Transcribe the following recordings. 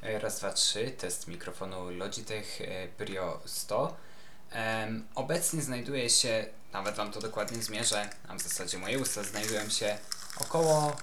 Raz, dwa, trzy. Test mikrofonu Logitech Brio 100. Obecnie znajduje się, nawet wam to dokładnie zmierzę, a w zasadzie moje usta znajdują się około,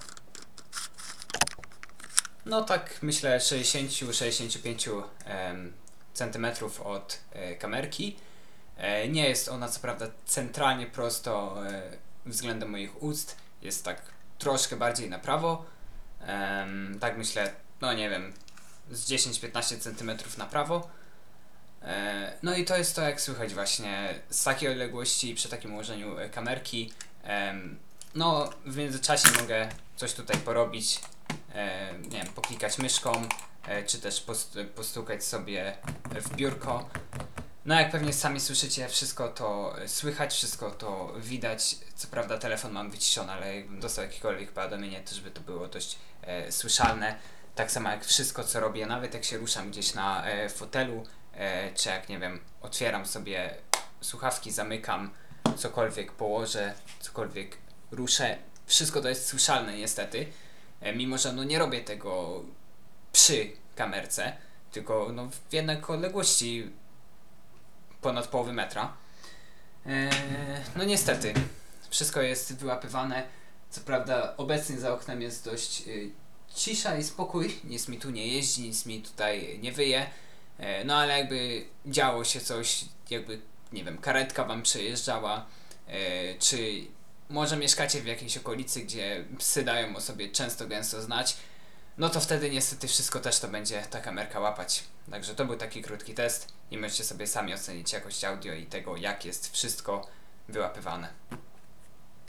no tak myślę 60-65 centymetrów od kamerki. Nie jest ona co prawda centralnie prosto względem moich ust, jest tak troszkę bardziej na prawo. Tak myślę, no nie wiem, z 10-15 cm na prawo. No i to jest to, jak słychać właśnie z takiej odległości przy takim ułożeniu kamerki. No w międzyczasie mogę coś tutaj porobić, nie wiem, poklikać myszką, czy też postukać sobie w biurko. No jak pewnie sami słyszycie, wszystko to słychać, wszystko to widać. Co prawda telefon mam wyciszony, ale jakbym dostał jakiekolwiek powiadomienie, też by to było dość słyszalne. Tak samo jak wszystko co robię, nawet jak się ruszam gdzieś na fotelu, czy jak nie wiem, otwieram sobie słuchawki, zamykam, cokolwiek położę, cokolwiek ruszę, wszystko to jest słyszalne niestety. Mimo że no nie robię tego przy kamerce, tylko no w jednak odległości ponad połowy metra. No niestety, wszystko jest wyłapywane. Co prawda obecnie za oknem jest dość cisza i spokój, nic mi tu nie jeździ, nic mi tutaj nie wyje. No ale jakby działo się coś, jakby nie wiem, karetka wam przejeżdżała, czy może mieszkacie w jakiejś okolicy, gdzie psy dają o sobie często gęsto znać, no to wtedy niestety wszystko też to będzie ta kamerka łapać. Także to był taki krótki test i możecie sobie sami ocenić jakość audio i tego, jak jest wszystko wyłapywane.